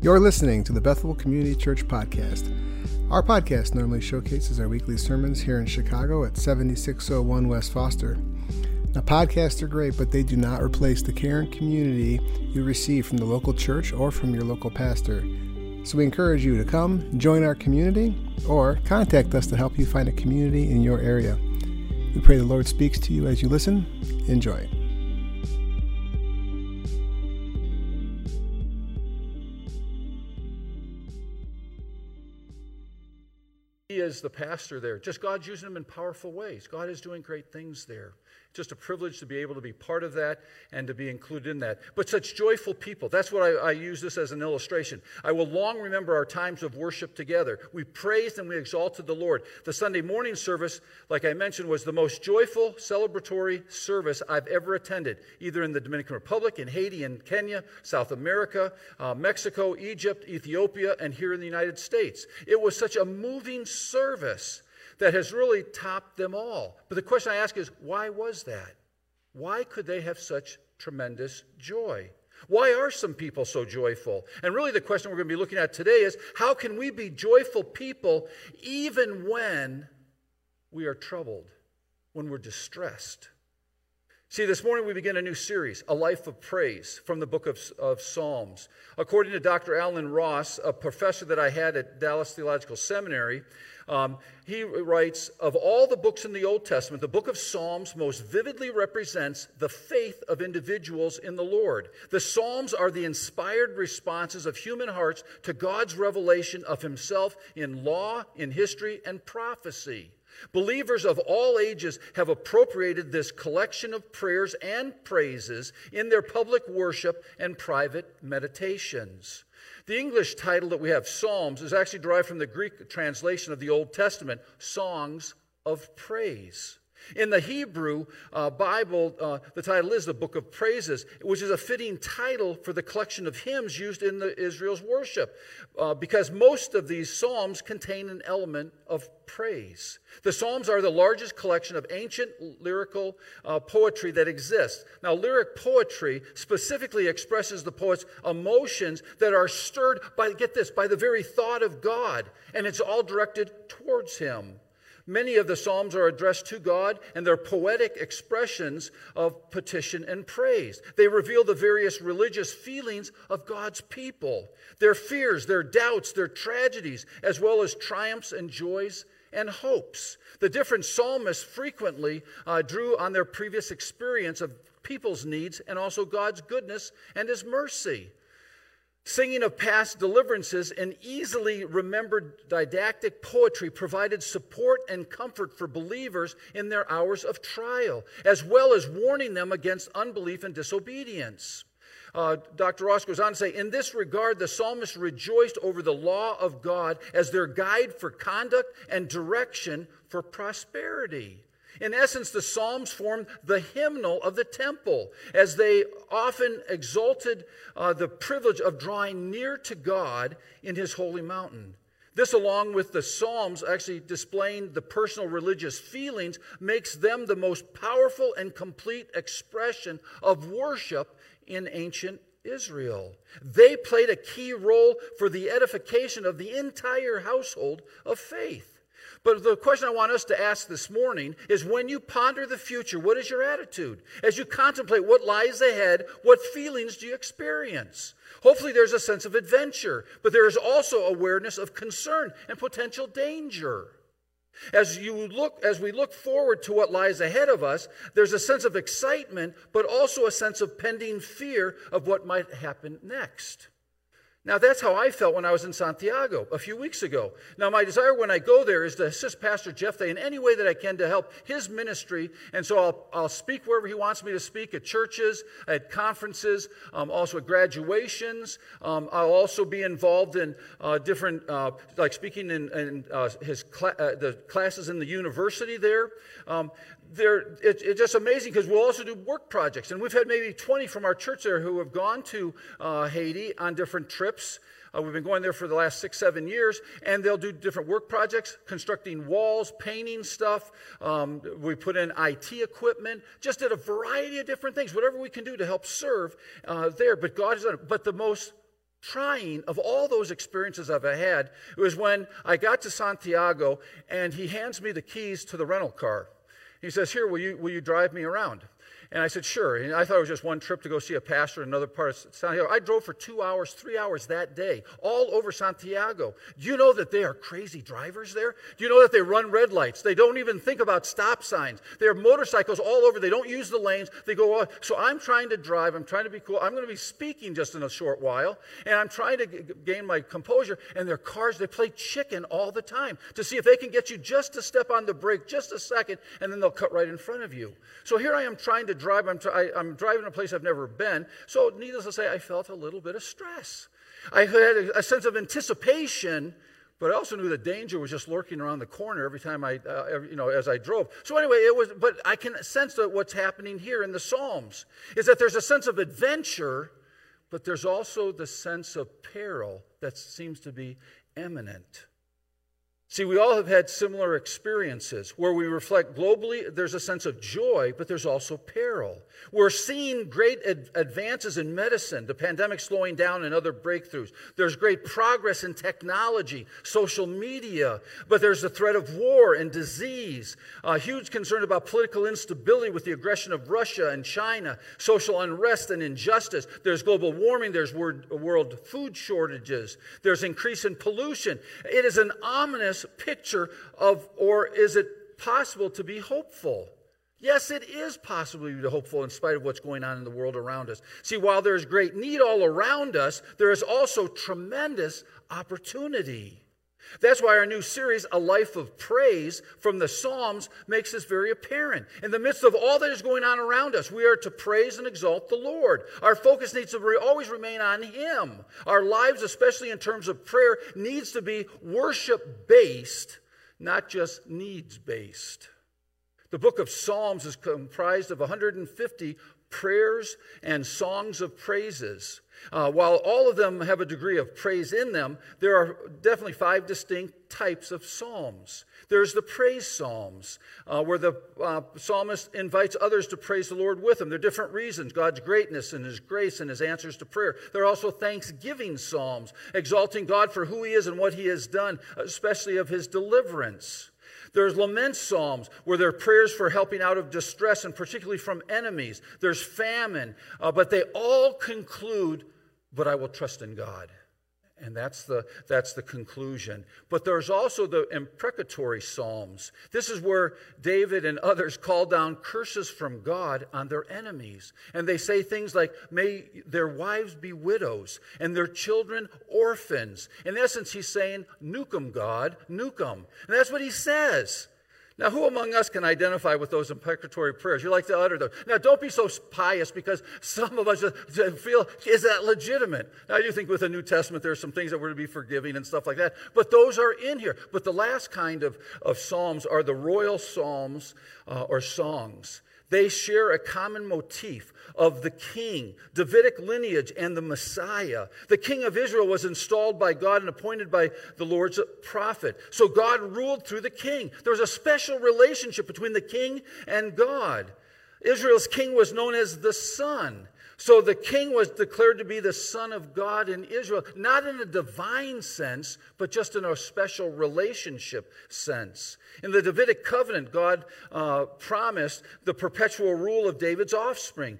You're listening to the Bethel Community Church Podcast. Our podcast normally showcases our weekly sermons here in Chicago at 7601 West Foster. Now, podcasts are great, but they do not replace the care and community you receive from the local church or from your local pastor. So we encourage you to come, join our community, or contact us to help you find a community in your area. We pray the Lord speaks to you as you listen. Enjoy. He is the pastor there. Just God's using him in powerful ways. God is doing great things there. Just a privilege to be able to be part of that and to be included in that. But such joyful people. That's what I use this as an illustration. I will long remember our times of worship together. We praised and we exalted the Lord. The Sunday morning service, like I mentioned, was the most joyful celebratory service I've ever attended, either in the Dominican Republic, in Haiti, in Kenya, South America, Mexico, Egypt, Ethiopia, and here in the United States. It was such a moving service that has really topped them all. But the question I ask is, why was that? Why could they have such tremendous joy? Why are some people so joyful? And really the question we're going to be looking at today is, how can we be joyful people even when we are troubled, when we're distressed? See, this morning we begin a new series, A Life of Praise, from the book of Psalms. According to Dr. Alan Ross, a professor that I had at Dallas Theological Seminary, he writes, of all the books in the Old Testament, the book of Psalms most vividly represents the faith of individuals in the Lord. The Psalms are the inspired responses of human hearts to God's revelation of himself in law, in history, and prophecy. Believers of all ages have appropriated this collection of prayers and praises in their public worship and private meditations. The English title that we have, Psalms, is actually derived from the Greek translation of the Old Testament, Songs of Praise. In the Hebrew Bible, the title is the Book of Praises, which is a fitting title for the collection of hymns used in Israel's worship, because most of these psalms contain an element of praise. The Psalms are the largest collection of ancient lyrical poetry that exists. Now, lyric poetry specifically expresses the poet's emotions that are stirred by, get this, by the very thought of God, and it's all directed towards him. Many of the Psalms are addressed to God, and they're poetic expressions of petition and praise. They reveal the various religious feelings of God's people, their fears, their doubts, their tragedies, as well as triumphs and joys and hopes. The different psalmists frequently drew on their previous experience of people's needs and also God's goodness and his mercy. Singing of past deliverances and easily remembered didactic poetry provided support and comfort for believers in their hours of trial, as well as warning them against unbelief and disobedience. Dr. Ross goes on to say, in this regard, the psalmist rejoiced over the law of God as their guide for conduct and direction for prosperity. In essence, the Psalms formed the hymnal of the temple, as they often exalted the privilege of drawing near to God in his holy mountain. This, along with the Psalms actually displaying the personal religious feelings, makes them the most powerful and complete expression of worship in ancient Israel. They played a key role for the edification of the entire household of faith. But the question I want us to ask this morning is, when you ponder the future, what is your attitude? As you contemplate what lies ahead, what feelings do you experience? Hopefully there's a sense of adventure, but there is also awareness of concern and potential danger. As we look forward to what lies ahead of us, there's a sense of excitement, but also a sense of pending fear of what might happen next. Now, that's how I felt when I was in Santiago a few weeks ago. Now, my desire when I go there is to assist Pastor Jeff in any way that I can to help his ministry. And so I'll speak wherever he wants me to speak, at churches, at conferences, also at graduations. I'll also be involved in different, like speaking in the classes in the university there. It's just amazing because we'll also do work projects. And we've had maybe 20 from our church there who have gone to Haiti on different trips. We've been going there for the last 6-7 years, and they'll do different work projects, constructing walls, painting stuff. We put in IT equipment, just did a variety of different things, whatever we can do to help serve there. But God has done it. But the most trying of all those experiences I've had, it was when I got to Santiago and he hands me the keys to the rental car. He says, "Here, will you drive me around?" And I said, "Sure." And I thought it was just one trip to go see a pastor in another part of Santiago. I drove for 2 hours, 3 hours that day, all over Santiago. Do you know that they are crazy drivers there? Do you know that they run red lights? They don't even think about stop signs. They have motorcycles all over. They don't use the lanes. They go on. So I'm trying to drive. I'm trying to be cool. I'm going to be speaking just in a short while. And I'm trying to gain my composure. And their cars, they play chicken all the time to see if they can get you just to step on the brake just a second, and then they'll cut right in front of you. So here I am trying to drive. I'm driving a place I've never been. So needless to say, I felt a little bit of stress. I had a sense of anticipation, but I also knew the danger was just lurking around the corner every time as I drove. So anyway, but I can sense that what's happening here in the Psalms is that there's a sense of adventure, but there's also the sense of peril that seems to be imminent. See, we all have had similar experiences where we reflect globally. There's a sense of joy, but there's also peril. We're seeing great advances in medicine, the pandemic slowing down and other breakthroughs. There's great progress in technology, social media, but there's the threat of war and disease, a huge concern about political instability with the aggression of Russia and China, social unrest and injustice. There's global warming, there's world food shortages, there's increase in pollution. It is an ominous picture of, or is it possible to be hopeful? Yes, it is possible to be hopeful in spite of what's going on in the world around us. See, while there's great need all around us, there is also tremendous opportunity. That's why our new series, A Life of Praise from the Psalms, makes this very apparent. In the midst of all that is going on around us, we are to praise and exalt the Lord. Our focus needs to always remain on Him. Our lives, especially in terms of prayer, needs to be worship-based, not just needs-based. The book of Psalms is comprised of 150 prayers and songs of praises. While all of them have a degree of praise in them, there are definitely 5 distinct types of psalms. There's the praise psalms, where the psalmist invites others to praise the Lord with him. There are different reasons, God's greatness and His grace and His answers to prayer. There are also thanksgiving psalms, exalting God for who He is and what He has done, especially of His deliverance. There's lament psalms where there are prayers for helping out of distress and particularly from enemies. There's famine, but they all conclude, "But I will trust in God." And that's the conclusion. But there's also the imprecatory psalms. This is where David and others call down curses from God on their enemies. And they say things like, "May their wives be widows and their children orphans." In essence, he's saying, "Nuke them, God, nuke them." And that's what he says. Now, who among us can identify with those imprecatory prayers? You like to utter those. Now, don't be so pious, because some of us feel, is that legitimate? Now, I do think with the New Testament, there's some things that we're to be forgiving and stuff like that. But those are in here. But the last kind of psalms are the royal psalms or songs. They share a common motif of the king, Davidic lineage, and the Messiah. The king of Israel was installed by God and appointed by the Lord's prophet. So God ruled through the king. There was a special relationship between the king and God. Israel's king was known as the Son. So the king was declared to be the Son of God in Israel, not in a divine sense, but just in a special relationship sense. In the Davidic covenant, God promised the perpetual rule of David's offspring.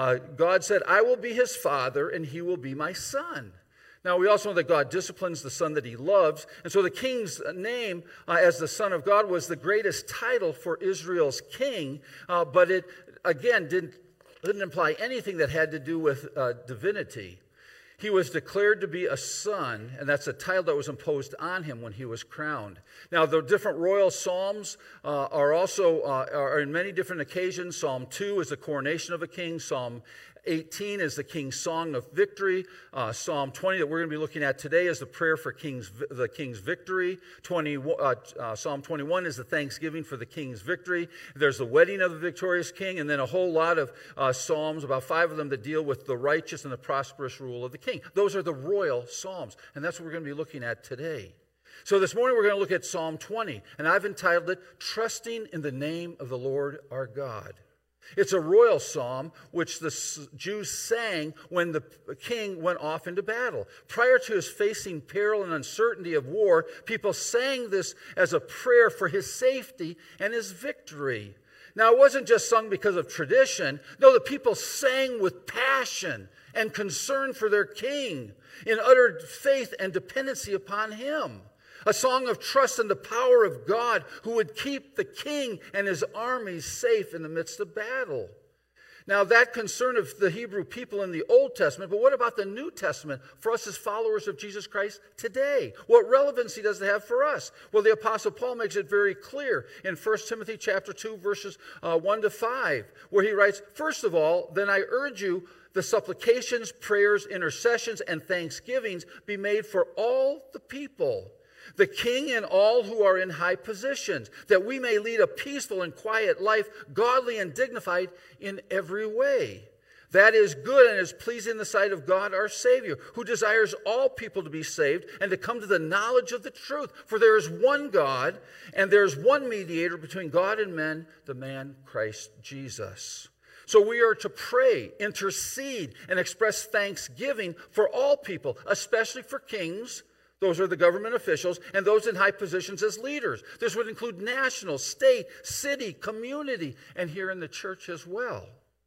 God said, "I will be his father, and he will be my son." Now, we also know that God disciplines the son that He loves. And so the king's name as the Son of God was the greatest title for Israel's king, but it, again, didn't imply anything that had to do with divinity. He was declared to be a son, and that's a title that was imposed on him when he was crowned. Now, the different royal psalms are also are in many different occasions. Psalm 2 is the coronation of a king. Psalm 18 is the king's song of victory. Psalm 20 that we're going to be looking at today is the prayer for the king's victory. Psalm 21 is the thanksgiving for the king's victory. There's the wedding of the victorious king, and then a whole lot of psalms, about 5 of them, that deal with the righteous and the prosperous rule of the king. Those are the royal psalms, and that's what we're going to be looking at today. So this morning we're going to look at Psalm 20, and I've entitled it, "Trusting in the Name of the Lord Our God." It's a royal psalm which the Jews sang when the king went off into battle. Prior to his facing peril and uncertainty of war, people sang this as a prayer for his safety and his victory. Now, it wasn't just sung because of tradition. No, the people sang with passion and concern for their king in utter faith and dependency upon him. A song of trust in the power of God who would keep the king and his armies safe in the midst of battle. Now, that concern of the Hebrew people in the Old Testament, but what about the New Testament for us as followers of Jesus Christ today? What relevancy does it have for us? Well, the Apostle Paul makes it very clear in 1 Timothy chapter 2, verses 1 to 5, where he writes, "First of all, then I urge you, the supplications, prayers, intercessions, and thanksgivings be made for all the people, the king and all who are in high positions, that we may lead a peaceful and quiet life, godly and dignified in every way. That is good and is pleasing in the sight of God our Savior, who desires all people to be saved and to come to the knowledge of the truth. For there is one God, and there is one mediator between God and men, the man Christ Jesus." So we are to pray, intercede, and express thanksgiving for all people, especially for kings. Those are the government officials, and those in high positions as leaders. This would include national, state, city, community, and here in the church as well.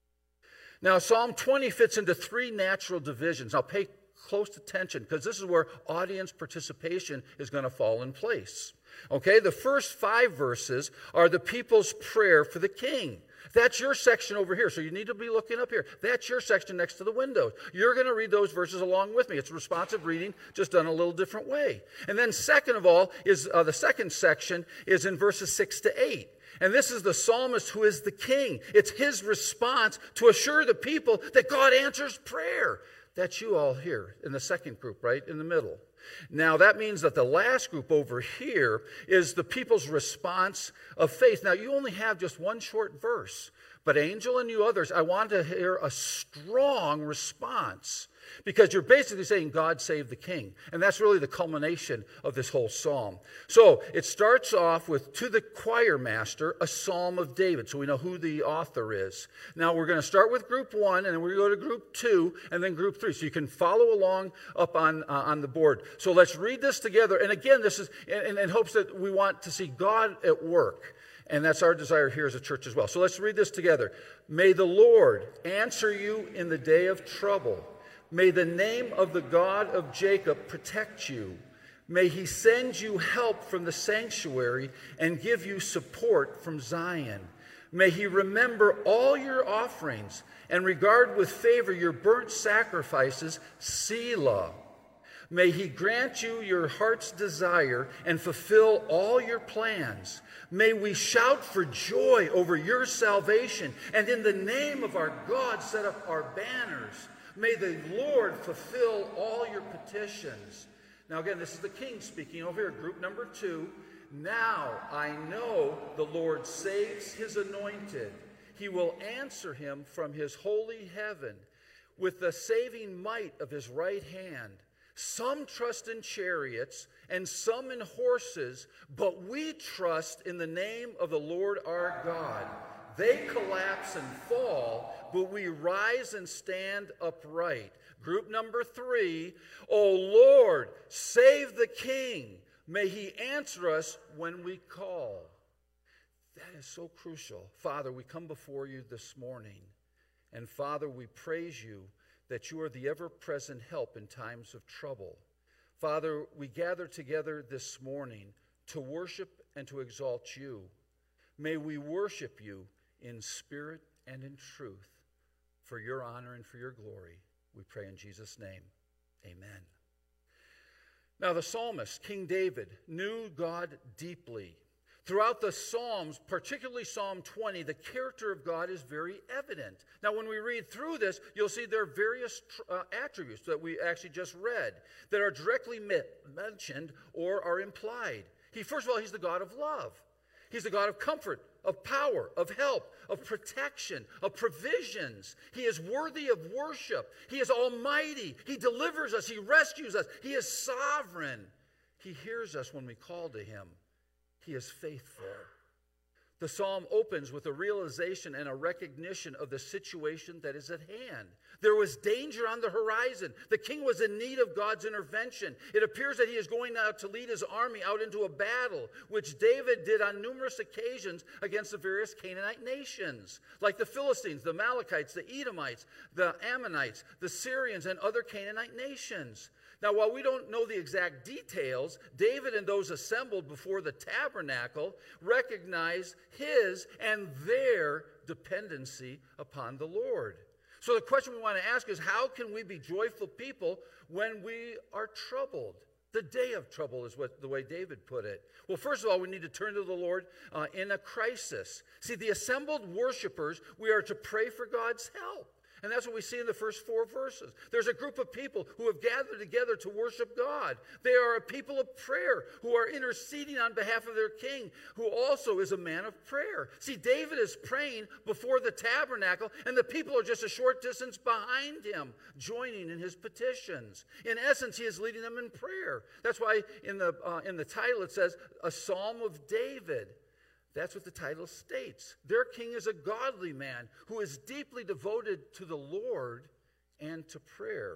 Now, Psalm 20 fits into three natural divisions. Now, pay close attention, because this is where audience participation is going to fall in place. Okay, the first 5 verses are the people's prayer for the king. That's your section over here, so you need to be looking up here. That's your section next to the windows. You're going to read those verses along with me. It's responsive reading, just done a little different way. And then second of all, is the second section is in verses 6 to 8. And this is the psalmist who is the king. It's his response to assure the people that God answers prayer. That's you all here in the second group, right in the middle. Now, that means that the last group over here is the people's response of faith. Now, you only have just one short verse, but Angel and you others, I want to hear a strong response, because you're basically saying, God save the king. And that's really the culmination of this whole psalm. So it starts off with, to the choir master, a psalm of David. So we know who the author is. Now we're going to start with group 1, and then we're going to go to group 2, and then group 3. So you can follow along up on the board. So let's read this together. And again, this is in hopes that we want to see God at work. And that's our desire here as a church as well. So let's read this together. May the Lord answer you in the day of trouble. May the name of the God of Jacob protect you. May he send you help from the sanctuary and give you support from Zion. May he remember all your offerings and regard with favor your burnt sacrifices, Selah. May he grant you your heart's desire and fulfill all your plans. May we shout for joy over your salvation, and in the name of our God set up our banners. May the Lord fulfill all your petitions. Now again, this is the king speaking over here, group number 2. Now I know the Lord saves his anointed. He will answer him from his holy heaven with the saving might of his right hand. Some trust in chariots and some in horses, but we trust in the name of the Lord our God. They collapse and fall, but we rise and stand upright. Group number 3, O Lord, save the king. May he answer us when we call. That is so crucial. Father, we come before you this morning, and Father, we praise you that you are the ever-present help in times of trouble. Father, we gather together this morning to worship and to exalt you. May we worship you in spirit and in truth, for your honor and for your glory. We pray in Jesus' name. Amen. Now the psalmist, King David, knew God deeply. Throughout the Psalms, particularly Psalm 20, the character of God is very evident. Now when we read through this, you'll see there are various attributes that we actually just read that are directly mentioned or are implied. First of all, he's the God of love. He's the God of comfort, of power, of help, of protection, of provisions. He is worthy of worship. He is almighty. He delivers us. He rescues us. He is sovereign. He hears us when we call to him. He is faithful. The psalm opens with a realization and a recognition of the situation that is at hand. There was danger on the horizon. The king was in need of God's intervention. It appears that he is going out to lead his army out into a battle, which David did on numerous occasions against the various Canaanite nations, like the Philistines, the Amalekites, the Edomites, the Ammonites, the Syrians, and other Canaanite nations. Now, while we don't know the exact details, David and those assembled before the tabernacle recognized his and their dependency upon the Lord. So the question we want to ask is, how can we be joyful people when we are troubled? The day of trouble is the way David put it. Well, first of all, we need to turn to the Lord in a crisis. See, the assembled worshipers, we are to pray for God's help. And that's what we see in the first 4 verses. There's a group of people who have gathered together to worship God. They are a people of prayer who are interceding on behalf of their king, who also is a man of prayer. See, David is praying before the tabernacle, and the people are just a short distance behind him, joining in his petitions. In essence, he is leading them in prayer. That's why in the title it says, a Psalm of David. That's what the title states. Their king is a godly man who is deeply devoted to the Lord and to prayer.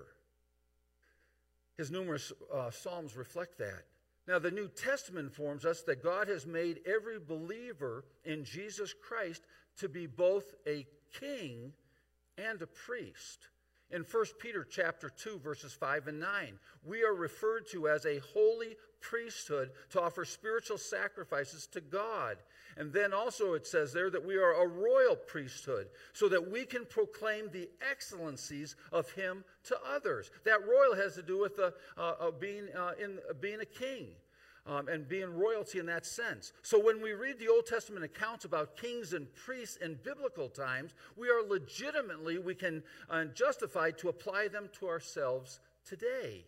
His numerous psalms reflect that. Now, the New Testament informs us that God has made every believer in Jesus Christ to be both a king and a priest. In 1 Peter chapter 2, verses 5 and 9, we are referred to as a holy priesthood to offer spiritual sacrifices to God. And then also it says there that we are a royal priesthood so that we can proclaim the excellencies of him to others. That royal has to do with being a king. And being royalty in that sense. So when we read the Old Testament accounts about kings and priests in biblical times, we are legitimately, we can justified to apply them to ourselves today.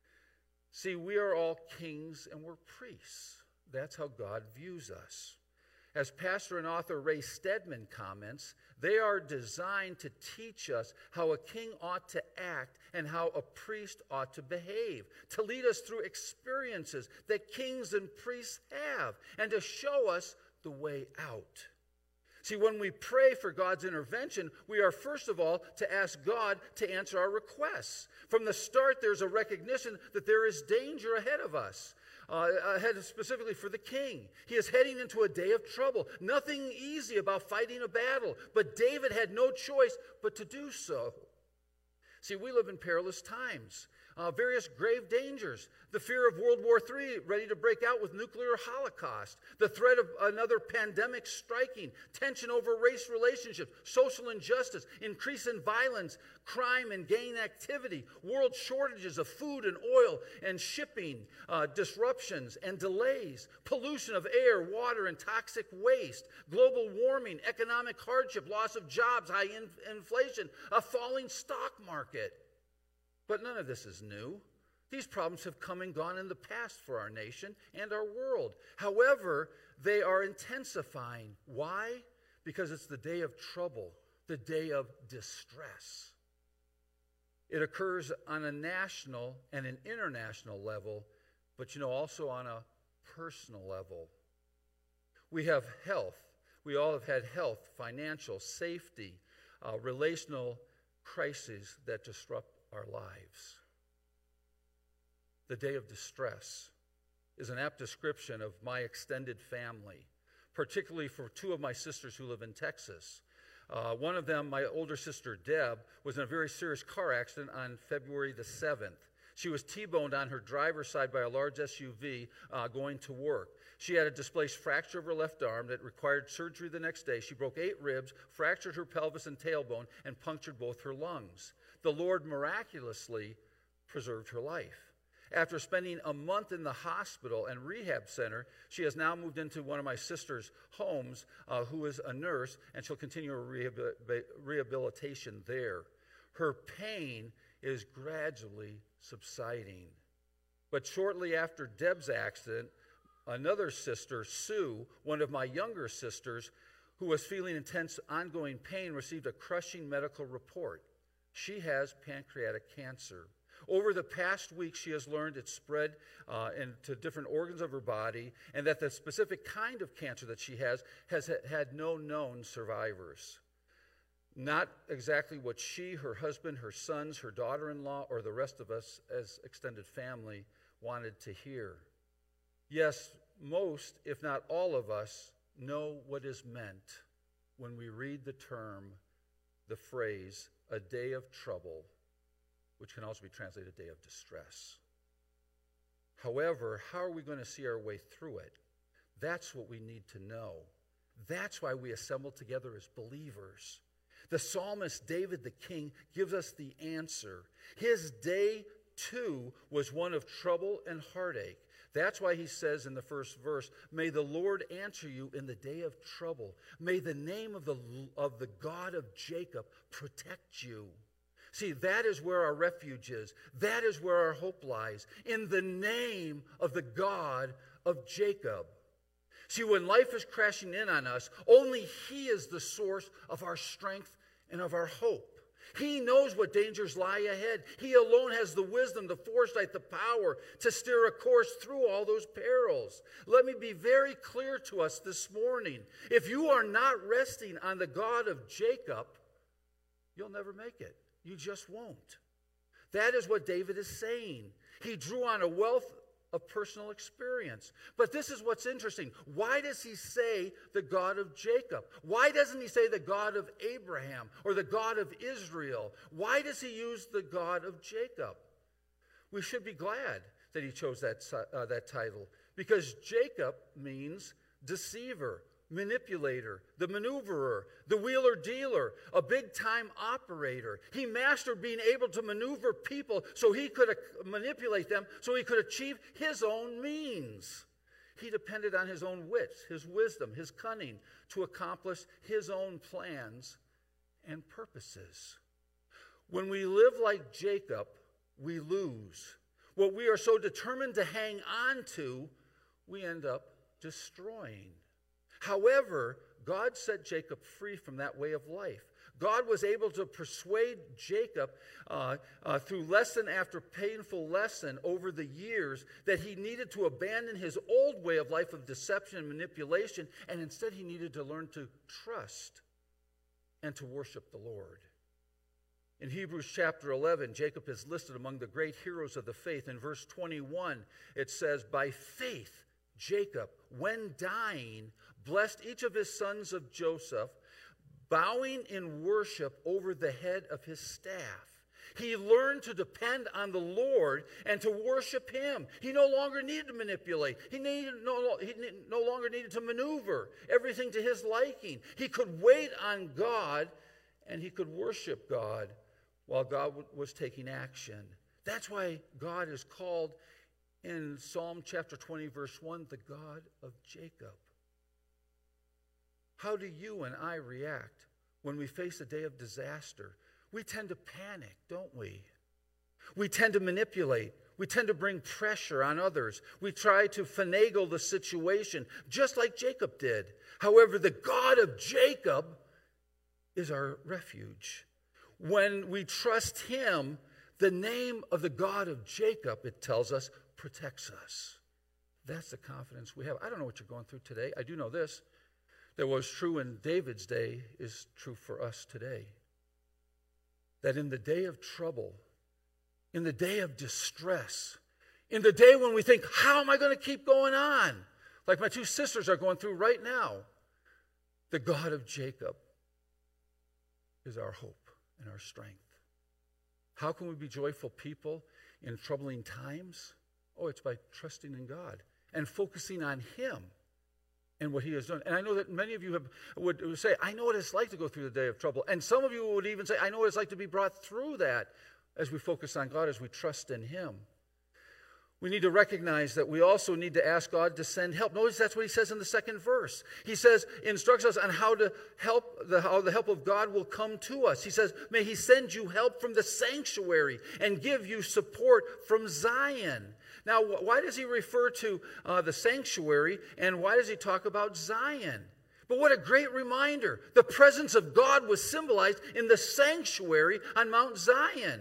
See, we are all kings and we're priests. That's how God views us. As pastor and author Ray Stedman comments, they are designed to teach us how a king ought to act and how a priest ought to behave, to lead us through experiences that kings and priests have, and to show us the way out. See, when we pray for God's intervention, we are first of all to ask God to answer our requests. From the start, there's a recognition that there is danger ahead of us. Ahead specifically for the king. He is heading into a day of trouble. Nothing easy about fighting a battle, but David had no choice but to do so. See, we live in perilous times. Various grave dangers. The fear of World War III ready to break out with nuclear holocaust. The threat of another pandemic striking. Tension over race relationships. Social injustice. Increase in violence. Crime and gang activity. World shortages of food and oil and shipping. Disruptions and delays. Pollution of air, water, and toxic waste. Global warming. Economic hardship. Loss of jobs. High inflation. A falling stock market. But none of this is new. These problems have come and gone in the past for our nation and our world. However, they are intensifying. Why? Because it's the day of trouble, the day of distress. It occurs on a national and an international level, but also on a personal level. We have health. We all have had health, financial, safety, relational crises that disrupt our lives. The day of distress is an apt description of my extended family, particularly for 2 of my sisters who live in Texas. One of them, my older sister Deb, was in a very serious car accident on February the 7th. She was T-boned on her driver's side by a large SUV going to work. She had a displaced fracture of her left arm that required surgery the next day. She broke 8 ribs, fractured her pelvis and tailbone, and punctured both her lungs. The Lord miraculously preserved her life. After spending a month in the hospital and rehab center, she has now moved into one of my sister's homes, who is a nurse, and she'll continue her rehabilitation there. Her pain is gradually subsiding. But shortly after Deb's accident, another sister, Sue, one of my younger sisters, who was feeling intense ongoing pain, received a crushing medical report. She has pancreatic cancer. Over the past week, she has learned it's spread into different organs of her body, and that the specific kind of cancer that she has had no known survivors. Not exactly what she, her husband, her sons, her daughter-in-law, or the rest of us as extended family wanted to hear. Yes, most, if not all of us, know what is meant when we read the term, the phrase, a day of trouble, which can also be translated a day of distress. However, how are we going to see our way through it? That's what we need to know. That's why we assemble together as believers. The psalmist David the king gives us the answer. His day, too, was one of trouble and heartache. That's why he says in the first verse, may the Lord answer you in the day of trouble. May the name of the God of Jacob protect you. See, that is where our refuge is. That is where our hope lies, in the name of the God of Jacob. See, when life is crashing in on us, only he is the source of our strength and of our hope. He knows what dangers lie ahead. He alone has the wisdom, the foresight, the power to steer a course through all those perils. Let me be very clear to us this morning. If you are not resting on the God of Jacob, you'll never make it. You just won't. That is what David is saying. He drew on a wealth of personal experience. But this is what's interesting. Why does he say the God of Jacob? Why doesn't he say the God of Abraham or the God of Israel? Why does he use the God of Jacob? We should be glad that he chose that title, because Jacob means deceiver, manipulator, the maneuverer, the wheeler-dealer, a big-time operator. He mastered being able to maneuver people so he could manipulate them, so he could achieve his own means. He depended on his own wits, his wisdom, his cunning to accomplish his own plans and purposes. When we live like Jacob, we lose. What we are so determined to hang on to, we end up destroying. However, God set Jacob free from that way of life. God was able to persuade Jacob through lesson after painful lesson over the years that he needed to abandon his old way of life of deception and manipulation, and instead he needed to learn to trust and to worship the Lord. In Hebrews chapter 11, Jacob is listed among the great heroes of the faith. In verse 21, it says, by faith, Jacob, when dying, blessed each of his sons of Joseph, bowing in worship over the head of his staff. He learned to depend on the Lord and to worship him. He no longer needed to manipulate. He no longer needed to maneuver everything to his liking. He could wait on God and he could worship God while God was taking action. That's why God is called in Psalm chapter 20, verse 1, the God of Jacob. How do you and I react when we face a day of disaster? We tend to panic, don't we? We tend to manipulate. We tend to bring pressure on others. We try to finagle the situation, just like Jacob did. However, the God of Jacob is our refuge. When we trust him, the name of the God of Jacob, it tells us, protects us. That's the confidence we have. I don't know what you're going through today. I do know this. That was true in David's day is true for us today. That in the day of trouble, in the day of distress, in the day when we think, how am I going to keep going on? Like my two sisters are going through right now. The God of Jacob is our hope and our strength. How can we be joyful people in troubling times? Oh, it's by trusting in God and focusing on him and what he has done. And I know that many of you would say, I know what it's like to go through the day of trouble. And some of you would even say, I know what it's like to be brought through that as we focus on God, as we trust in him. We need to recognize that we also need to ask God to send help. Notice that's what he says in the second verse. He says, instructs us on how the help of God will come to us. He says, may he send you help from the sanctuary and give you support from Zion. Now, why does he refer to the sanctuary, and why does he talk about Zion? But what a great reminder. The presence of God was symbolized in the sanctuary on Mount Zion.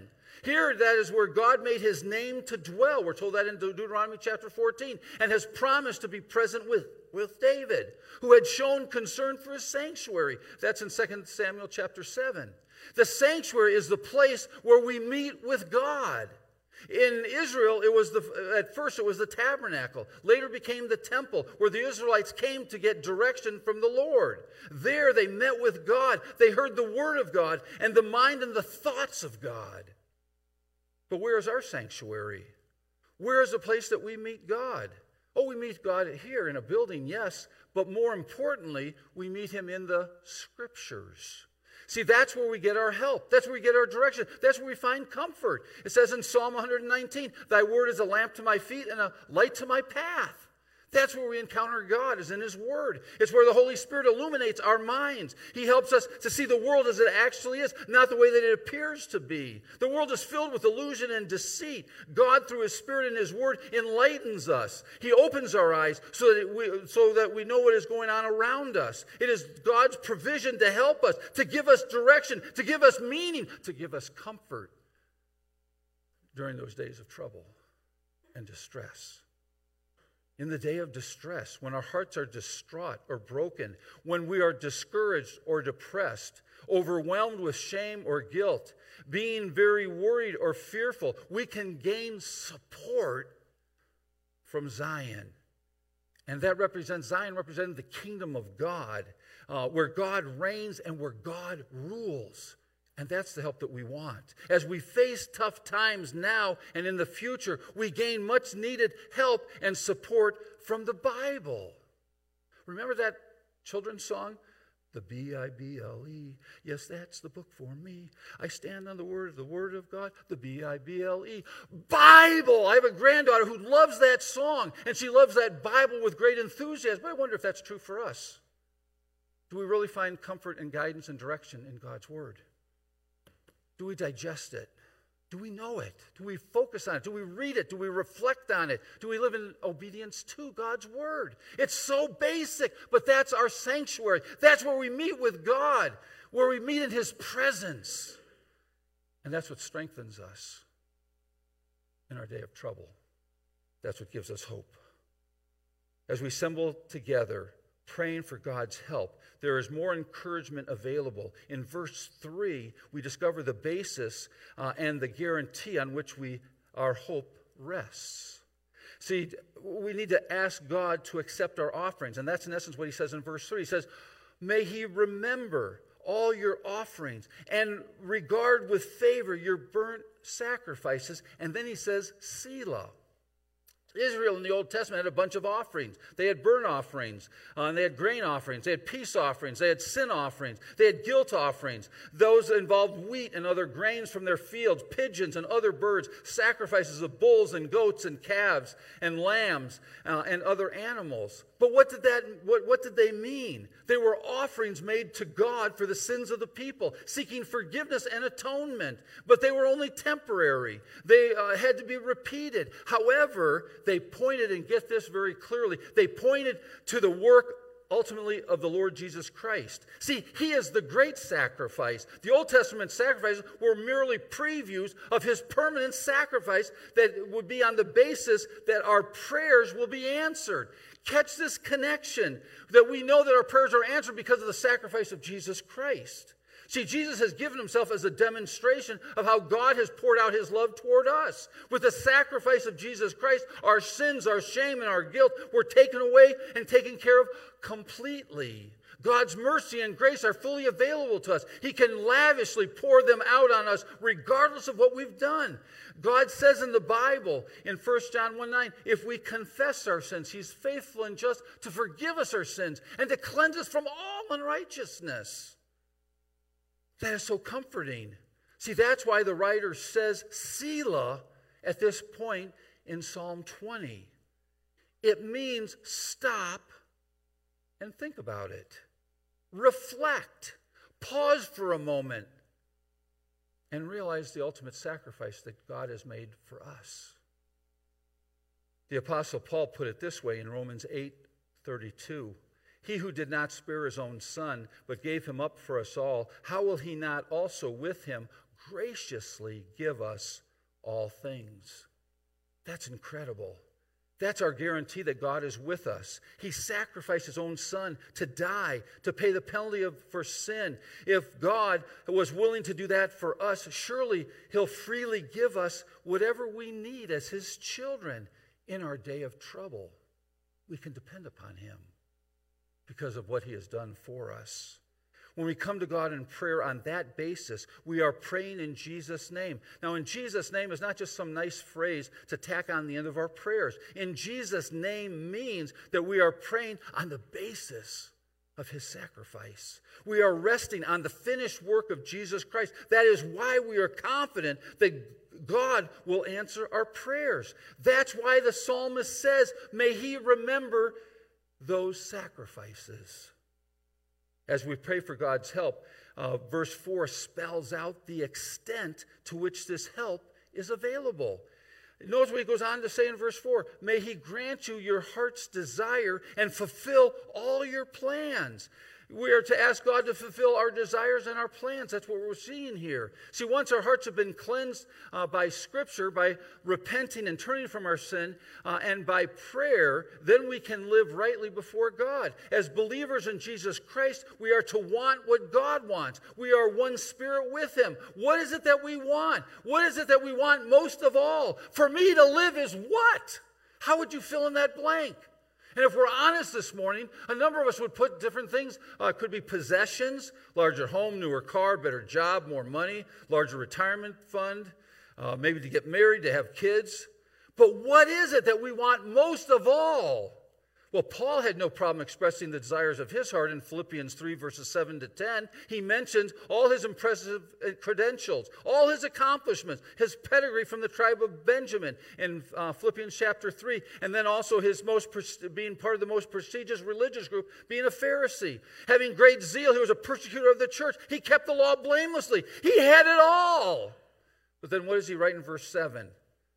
Here, that is where God made his name to dwell. We're told that in Deuteronomy chapter 14, and has promised to be present with David, who had shown concern for his sanctuary. That's in 2 Samuel chapter 7. The sanctuary is the place where we meet with God. In Israel, at first it was the tabernacle. Later became the temple, where the Israelites came to get direction from the Lord. There they met with God. They heard the word of God and the mind and the thoughts of God. But where is our sanctuary? Where is the place that we meet God? Oh, we meet God here in a building, yes, but more importantly, we meet him in the Scriptures. See, that's where we get our help. That's where we get our direction. That's where we find comfort. It says in Psalm 119, thy word is a lamp to my feet and a light to my path. That's where we encounter God, is in his word. It's where the Holy Spirit illuminates our minds. He helps us to see the world as it actually is, not the way that it appears to be. The world is filled with illusion and deceit. God, through his Spirit and his word, enlightens us. He opens our eyes so that we know what is going on around us. It is God's provision to help us, to give us direction, to give us meaning, to give us comfort during those days of trouble and distress. In the day of distress, when our hearts are distraught or broken, when we are discouraged or depressed, overwhelmed with shame or guilt, being very worried or fearful, we can gain support from Zion. And that Zion representing the kingdom of God, where God reigns and where God rules. And that's the help that we want. As we face tough times now and in the future, we gain much needed help and support from the Bible. Remember that children's song? The B-I-B-L-E. Yes, that's the book for me. I stand on the word of God. The B-I-B-L-E. Bible! I have a granddaughter who loves that song, and she loves that Bible with great enthusiasm. But I wonder if that's true for us. Do we really find comfort and guidance and direction in God's word? Do we digest it? Do we know it? Do we focus on it? Do we read it? Do we reflect on it? Do we live in obedience to God's word? It's so basic, but that's our sanctuary. That's where we meet with God, where we meet in his presence. And that's what strengthens us in our day of trouble. That's what gives us hope. As we assemble together, praying for God's help, there is more encouragement available. In verse 3, we discover the basis and the guarantee on which our hope rests. See, we need to ask God to accept our offerings, and that's in essence what he says in verse 3. He says, may he remember all your offerings and regard with favor your burnt sacrifices. And then he says, Selah. Israel in the Old Testament had a bunch of offerings. They had burnt offerings, and they had grain offerings, they had peace offerings, they had sin offerings, they had guilt offerings. Those involved wheat and other grains from their fields, pigeons and other birds, sacrifices of bulls and goats and calves and lambs and other animals. But what did they mean? They were offerings made to God for the sins of the people, seeking forgiveness and atonement. But they were only temporary. They had to be repeated. However, they pointed, and get this very clearly, they pointed to the work ultimately of the Lord Jesus Christ. See, he is the great sacrifice. The Old Testament sacrifices were merely previews of his permanent sacrifice that would be on the basis that our prayers will be answered. Catch this connection, that we know that our prayers are answered because of the sacrifice of Jesus Christ. See, Jesus has given himself as a demonstration of how God has poured out his love toward us. With the sacrifice of Jesus Christ, our sins, our shame, and our guilt were taken away and taken care of completely. God's mercy and grace are fully available to us. He can lavishly pour them out on us regardless of what we've done. God says in the Bible, in 1 John 1:9, if we confess our sins, he's faithful and just to forgive us our sins and to cleanse us from all unrighteousness. That is so comforting. See, that's why the writer says Selah at this point in Psalm 20. It means stop and think about it. Reflect. Pause for a moment and realize the ultimate sacrifice that God has made for us. The Apostle Paul put it this way in Romans 8:32. He who did not spare his own son, but gave him up for us all, how will he not also with him graciously give us all things. That's incredible. That's our guarantee that God is with us. He sacrificed his own son to die, to pay the penalty for sin. If God was willing to do that for us, surely he'll freely give us whatever we need as his children in our day of trouble. We can depend upon him because of what he has done for us. When we come to God in prayer on that basis, we are praying in Jesus' name. Now, in Jesus' name is not just some nice phrase to tack on the end of our prayers. In Jesus' name means that we are praying on the basis of his sacrifice. We are resting on the finished work of Jesus Christ. That is why we are confident that God will answer our prayers. That's why the psalmist says, may he remember those sacrifices. As we pray for God's help, verse 4 spells out the extent to which this help is available. Notice what he goes on to say in verse 4. May he grant you your heart's desire and fulfill all your plans. We are to ask God to fulfill our desires and our plans. That's what we're seeing here. See, once our hearts have been cleansed by Scripture, by repenting and turning from our sin, and by prayer, then we can live rightly before God. As believers in Jesus Christ, we are to want what God wants. We are one spirit with him. What is it that we want? What is it that we want most of all? For me to live is what? How would you fill in that blank? And if we're honest this morning, a number of us would put different things. Could be possessions, larger home, newer car, better job, more money, larger retirement fund, maybe to get married, to have kids. But what is it that we want most of all? Well, Paul had no problem expressing the desires of his heart in Philippians 3, verses 7 to 10. He mentions all his impressive credentials, all his accomplishments, his pedigree from the tribe of Benjamin in Philippians chapter 3, and then also his being part of the most prestigious religious group, being a Pharisee. Having great zeal, he was a persecutor of the church. He kept the law blamelessly. He had it all. But then what does he write in verse 7?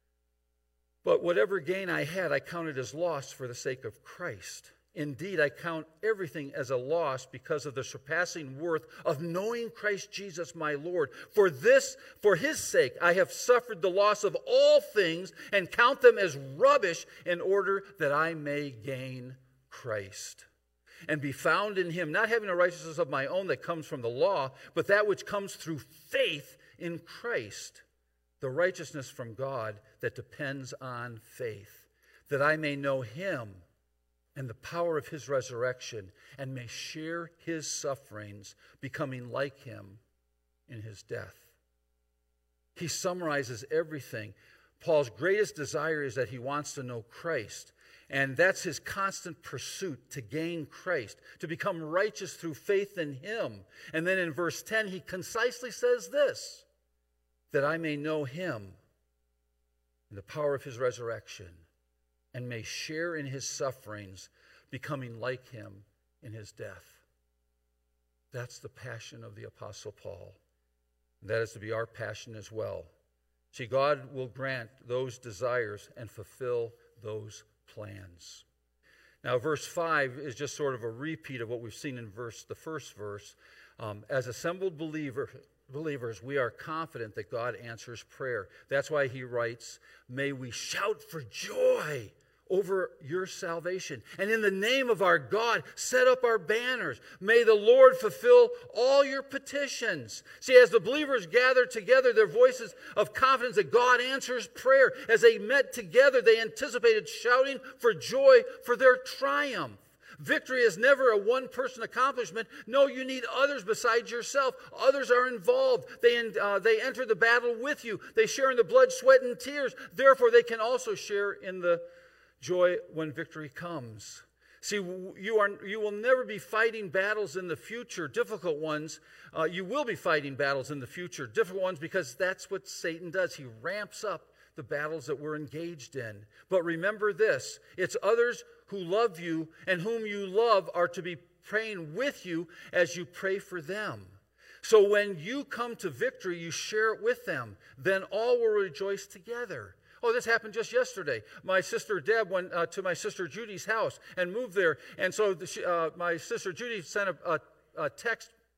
But whatever gain I had, I counted as loss for the sake of Christ. Indeed, I count everything as a loss because of the surpassing worth of knowing Christ Jesus my Lord. For his sake, I have suffered the loss of all things and count them as rubbish in order that I may gain Christ and be found in him, not having a righteousness of my own that comes from the law, but that which comes through faith in Christ, the righteousness from God that depends on faith, that I may know him and the power of his resurrection and may share his sufferings, becoming like him in his death. He summarizes everything. Paul's greatest desire is that he wants to know Christ, and that's his constant pursuit, to gain Christ, to become righteous through faith in him. And then in verse 10, he concisely says this, that I may know him and the power of his resurrection and may share in his sufferings, becoming like him in his death. That's the passion of the Apostle Paul. And that is to be our passion as well. See, God will grant those desires and fulfill those plans. Now, verse 5 is just sort of a repeat of what we've seen in the first verse. As assembled believers, we are confident that God answers prayer. That's why he writes, may we shout for joy over your salvation. And in the name of our God, set up our banners. May the Lord fulfill all your petitions. See, as the believers gathered together, their voices of confidence that God answers prayer. As they met together, they anticipated shouting for joy for their triumph. Victory is never a one-person accomplishment. No, you need others besides yourself. Others are involved. They enter the battle with you. They share in the blood, sweat, and tears. Therefore, they can also share in the joy when victory comes. See, you will never be fighting battles in the future, difficult ones. You will be fighting battles in the future, difficult ones, because that's what Satan does. He ramps up the battles that we're engaged in. But remember this, it's others who love you and whom you love are to be praying with you as you pray for them. So when you come to victory, you share it with them. Then all will rejoice together. Oh, this happened just yesterday. My sister Deb went to my sister Judy's house and moved there. And so my sister Judy sent a text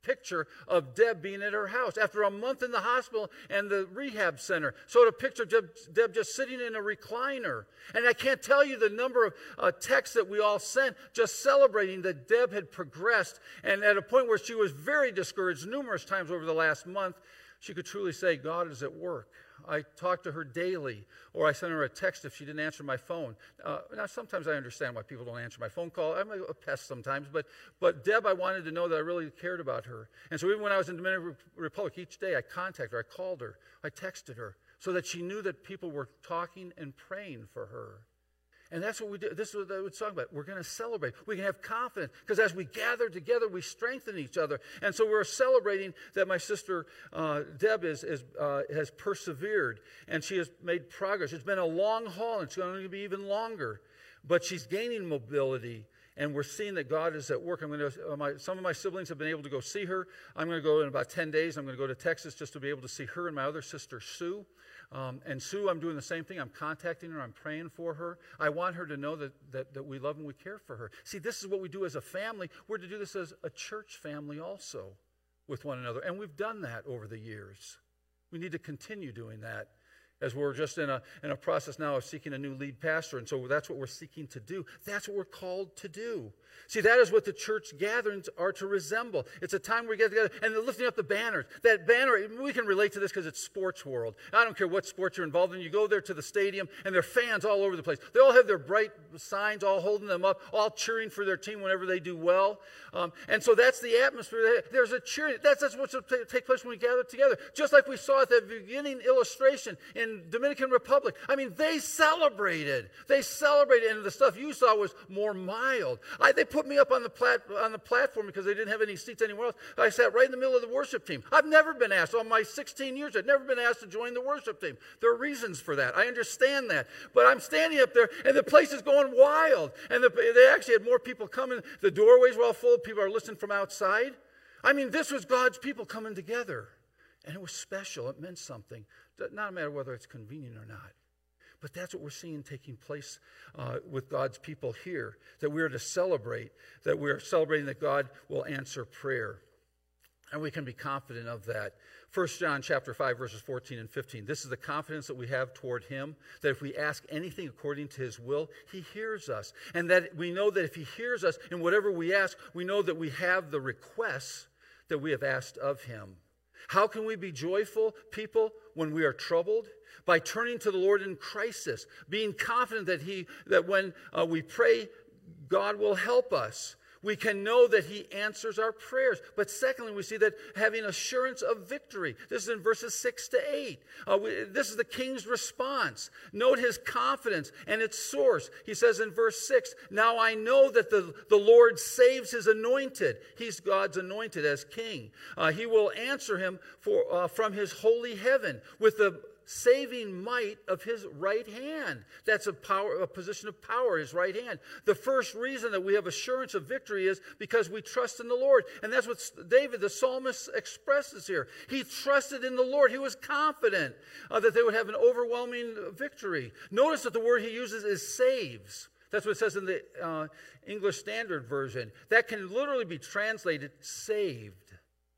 picture of Deb being at her house after a month in the hospital and the rehab center. Showed a picture of Deb just sitting in a recliner. And I can't tell you the number of texts that we all sent just celebrating that Deb had progressed, and at a point where she was very discouraged numerous times over the last month, she could truly say, God is at work. I talked to her daily, or I sent her a text if she didn't answer my phone. Now, sometimes I understand why people don't answer my phone call. I'm a pest sometimes, but Deb, I wanted to know that I really cared about her. And so even when I was in the Dominican Republic, each day I contacted her, I called her, I texted her, so that she knew that people were talking and praying for her. And that's what we do. This is what I was talking about. We're going to celebrate. We can have confidence because as we gather together, we strengthen each other. And so we're celebrating that my sister Deb has persevered and she has made progress. It's been a long haul and it's going to be even longer. But she's gaining mobility. And we're seeing that God is at work. Some of my siblings have been able to go see her. I'm going to go in about 10 days. I'm going to go to Texas just to be able to see her and my other sister, Sue. And Sue, I'm doing the same thing. I'm contacting her. I'm praying for her. I want her to know that we love and we care for her. See, this is what we do as a family. We're to do this as a church family also with one another. And we've done that over the years. We need to continue doing that as we're just in a process now of seeking a new lead pastor. And so that's what we're seeking to do. That's what we're called to do. See, that is what the church gatherings are to resemble. It's a time where we get together and they're lifting up the banners. That banner, we can relate to this because it's sports world. I don't care what sports you're involved in. You go there to the stadium and there are fans all over the place. They all have their bright signs, all holding them up, all cheering for their team whenever they do well. And so that's the atmosphere. There's a cheering. That's what's going to take place when we gather together. Just like we saw at the beginning illustration in Dominican Republic. I mean, they celebrated. And the stuff you saw was more mild. They put me up on the platform because they didn't have any seats anywhere else. I sat right in the middle of the worship team. I've never been asked, on my 16 years, I've never been asked to join the worship team. There are reasons for that. I understand that. But I'm standing up there, and the place is going wild. And they actually had more people coming. The doorways were all full. People are listening from outside. I mean, this was God's people coming together. And it was special. It meant something. Not matter whether it's convenient or not. But that's what we're seeing taking place with God's people here, that we are to celebrate, that we are celebrating that God will answer prayer. And we can be confident of that. 1 John chapter 5, verses 14 and 15. This is the confidence that we have toward him, that if we ask anything according to his will, he hears us. And that we know that if he hears us in whatever we ask, we know that we have the requests that we have asked of him. How can we be joyful people when we are troubled? By turning to the Lord in crisis, being confident that when we pray, God will help us. We can know that he answers our prayers. But secondly, we see that having assurance of victory. This is in verses 6 to 8. This is the king's response. Note his confidence and its source. He says in verse 6, now I know that the Lord saves his anointed. He's God's anointed as king. He will answer him from his holy heaven with the saving might of his right hand. That's a position of power, his right hand. The first reason that we have assurance of victory is because we trust in the Lord. And that's what David, the psalmist, expresses here. He trusted in the Lord. He was confident that they would have an overwhelming victory. Notice that the word he uses is saves. That's what it says in the English Standard Version. That can literally be translated saved.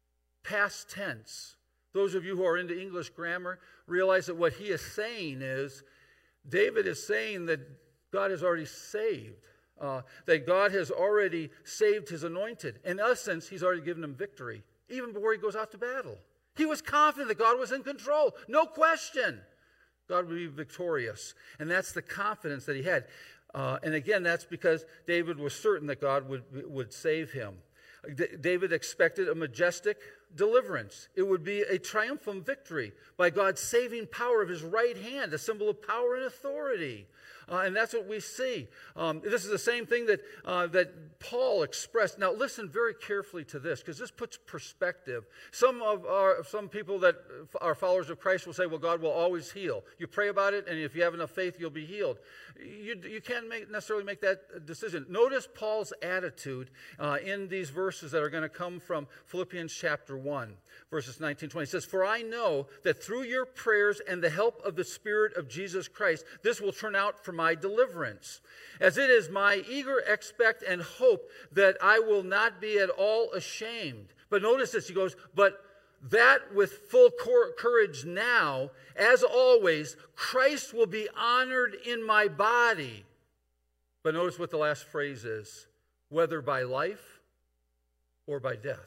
Past tense. Those of you who are into English grammar realize that what he is saying is, David is saying that God has already saved, that God has already saved his anointed. In essence, he's already given him victory, even before he goes out to battle. He was confident that God was in control. No question. God would be victorious. And that's the confidence that he had. And again, that's because David was certain that God would save him. David expected a majestic deliverance. It would be a triumphant victory by God's saving power of his right hand, a symbol of power and authority. And that's what we see. This is the same thing that Paul expressed. Now listen very carefully to this, because this puts perspective. Some people that are followers of Christ will say, well, God will always heal. You pray about it, and if you have enough faith, you'll be healed. You can't necessarily make that decision. Notice Paul's attitude in these verses that are going to come from Philippians chapter 1, verses 19-20. It says, for I know that through your prayers and the help of the Spirit of Jesus Christ, this will turn out for my deliverance. As it is my eager expect and hope that I will not be at all ashamed. But notice this, he goes, but that with full courage now, as always, Christ will be honored in my body. But notice what the last phrase is, whether by life or by death.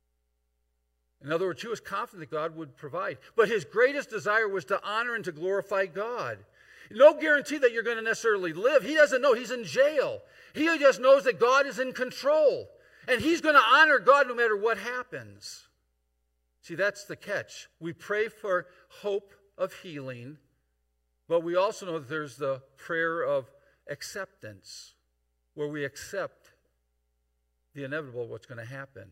In other words, he was confident that God would provide. But his greatest desire was to honor and to glorify God. No guarantee that you're going to necessarily live. He doesn't know. He's in jail. He just knows that God is in control. And he's going to honor God no matter what happens. See, that's the catch. We pray for hope of healing, but we also know that there's the prayer of acceptance, where we accept the inevitable of what's going to happen.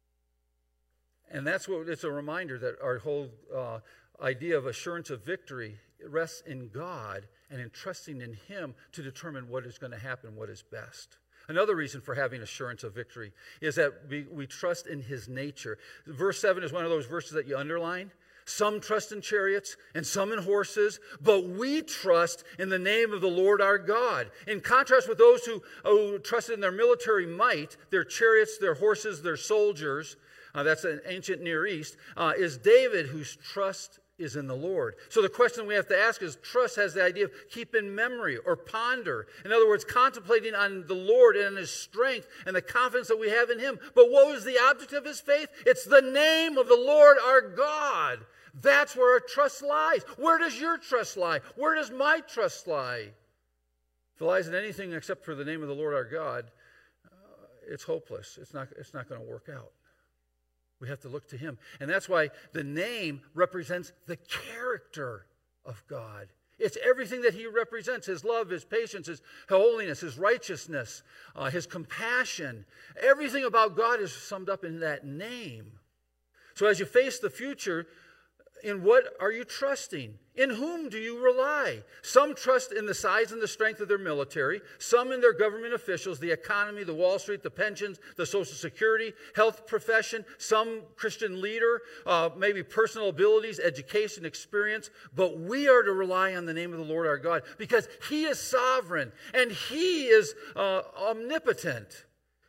And that's what it's a reminder that our whole idea of assurance of victory rests in God and in trusting in him to determine what is going to happen, what is best. Another reason for having assurance of victory is that we trust in his nature. Verse 7 is one of those verses that you underline. Some trust in chariots and some in horses, but we trust in the name of the Lord our God. In contrast with those who trusted in their military might, their chariots, their horses, their soldiers, that's an ancient Near East, is David, whose trust is in the Lord. So the question we have to ask is, trust has the idea of keep in memory or ponder. In other words, contemplating on the Lord and his strength and the confidence that we have in him. But what was the object of his faith? It's the name of the Lord our God. That's where our trust lies. Where does your trust lie? Where does my trust lie? If it lies in anything except for the name of the Lord our God, it's hopeless. It's not going to work out. We have to look to him. And that's why the name represents the character of God. It's everything that he represents, his love, his patience, his holiness, his righteousness, his compassion. Everything about God is summed up in that name. So as you face the future, in what are you trusting? In whom do you rely? Some trust in the size and the strength of their military. Some in their government officials, the economy, the Wall Street, the pensions, the Social Security, health profession. Some Christian leader, maybe personal abilities, education, experience. But we are to rely on the name of the Lord our God because he is sovereign and he is omnipotent.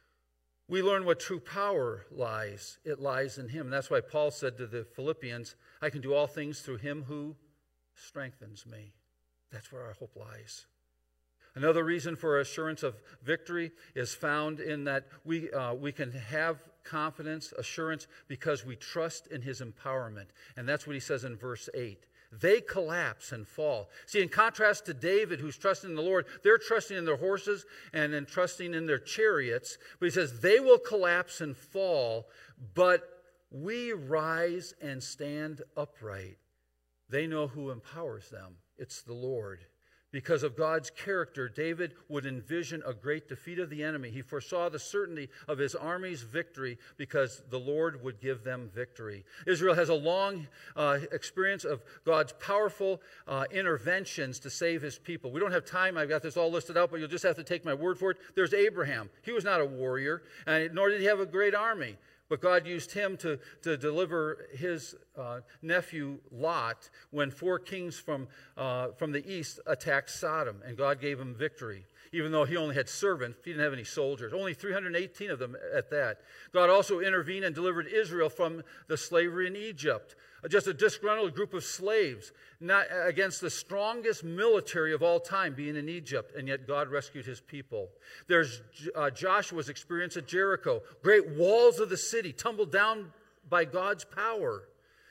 We learn what true power lies. It lies in him. That's why Paul said to the Philippians, I can do all things through him who strengthens me. That's where our hope lies. Another reason for assurance of victory is found in that we can have confidence, assurance, because we trust in his empowerment. And that's what he says in verse 8. They collapse and fall. See, in contrast to David, who's trusting in the Lord, they're trusting in their horses and then trusting in their chariots. But he says, they will collapse and fall, but we rise and stand upright. They know who empowers them. It's the Lord. Because of God's character, David would envision a great defeat of the enemy. He foresaw the certainty of his army's victory because the Lord would give them victory. Israel has a long experience of God's powerful interventions to save his people. We don't have time. I've got this all listed out, but you'll just have to take my word for it. There's Abraham. He was not a warrior, nor did he have a great army. But God used him to deliver his nephew Lot when 4 kings from the east attacked Sodom, and God gave him victory. Even though he only had servants, he didn't have any soldiers. Only 318 of them at that. God also intervened and delivered Israel from the slavery in Egypt. Just a disgruntled group of slaves, not against the strongest military of all time being in Egypt, and yet God rescued his people. There's Joshua's experience at Jericho. Great walls of the city tumbled down by God's power.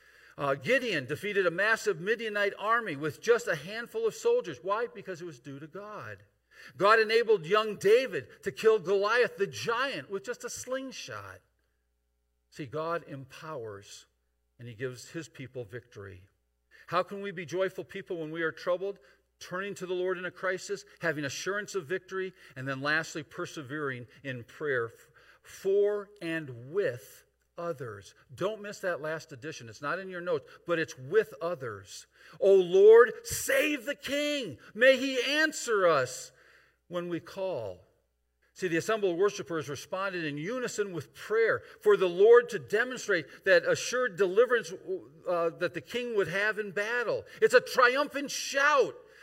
Gideon defeated a massive Midianite army with just a handful of soldiers. Why? Because it was due to God. God enabled young David to kill Goliath, the giant, with just a slingshot. See, God empowers, and he gives his people victory. How can we be joyful people when we are troubled? Turning to the Lord in a crisis, having assurance of victory, and then lastly, persevering in prayer for and with others. Don't miss that last addition. It's not in your notes, but it's with others. O Lord, save the king. May he answer us when we call. See, the assembled worshipers responded in unison with prayer for the Lord to demonstrate that assured deliverance that the king would have in battle. It's a triumphant shout.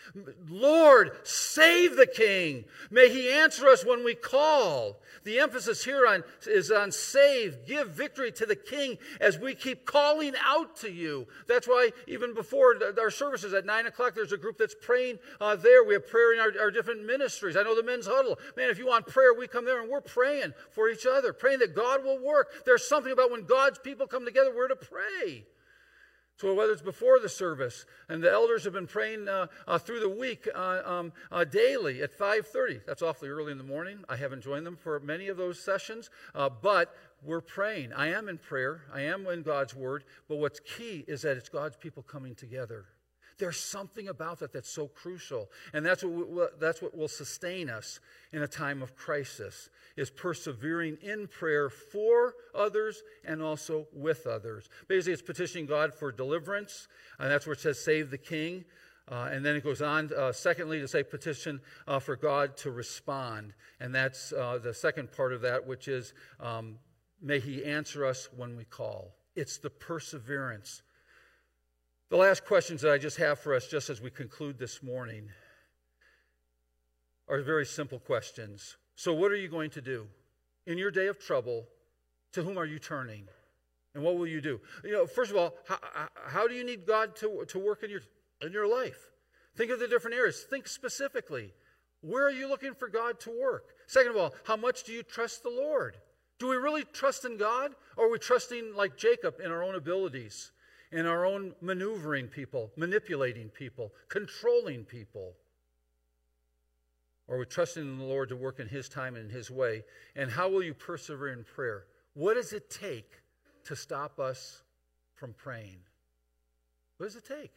Lord, save the king. May he answer us when we call. The emphasis here is on save. Give victory to the king as we keep calling out to you. That's why even before our services at 9 o'clock, there's a group that's praying there. We have prayer in our different ministries. I know the men's huddle. Man, if you want prayer, we come there and we're praying for each other, praying that God will work. There's something about when God's people come together, we're to pray. So whether it's before the service, and the elders have been praying through the week daily at 5:30. That's awfully early in the morning. I haven't joined them for many of those sessions, but we're praying. I am in prayer. I am in God's Word. But what's key is that it's God's people coming together. There's something about that that's so crucial. And that's what will sustain us in a time of crisis, is persevering in prayer for others and also with others. Basically, it's petitioning God for deliverance, and that's where it says, save the king. And then it goes on, secondly, to say petition for God to respond. And that's the second part of that, which is, may he answer us when we call. It's the perseverance. The last questions that I just have for us, just as we conclude this morning, are very simple questions. So what are you going to do? In your day of trouble, to whom are you turning? And what will you do? First of all, how do you need God to work in your life? Think of the different areas. Think specifically. Where are you looking for God to work? Second of all, how much do you trust the Lord? Do we really trust in God? Or are we trusting, like Jacob, in our own abilities? In our own maneuvering people, manipulating people, controlling people? Or are we trusting in the Lord to work in His time and in His way? And how will you persevere in prayer? What does it take to stop us from praying? What does it take?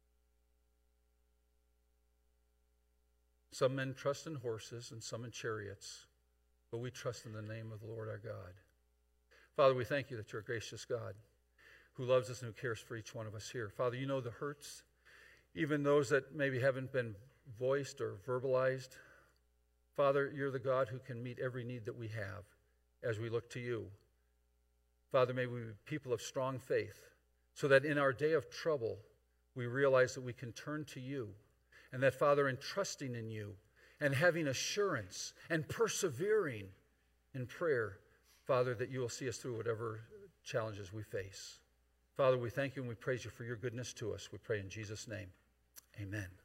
Some men trust in horses and some in chariots, but we trust in the name of the Lord our God. Father, we thank you that you're a gracious God who loves us and who cares for each one of us here. Father, you know the hurts, even those that maybe haven't been voiced or verbalized. Father, you're the God who can meet every need that we have as we look to you. Father, may we be people of strong faith, so that in our day of trouble, we realize that we can turn to you, and that, Father, in trusting in you and having assurance and persevering in prayer, Father, that you will see us through whatever challenges we face. Father, we thank you and we praise you for your goodness to us. We pray in Jesus' name. Amen.